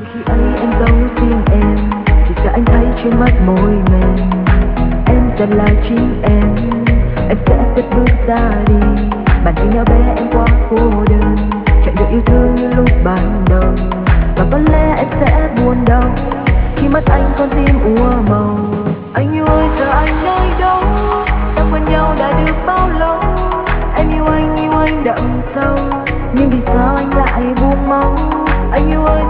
Khi ấy em giấu riêng em, thì giờ anh thấy trên mắt môi mềm. Em sẽ là chính em sẽ cất bước ra đi. Bản tình nhỏ bé em quá cô đơn, chẳng được yêu thương như lúc ban đầu. Và có lẽ em sẽ buồn đau khi mắt anh con tim úa màu. Anh yêu ơi giờ anh nơi đâu, ta quen nhau đã được bao lâu. Em yêu anh đậm sâu, nhưng vì sao anh lại buông mong. Anh yêu ơi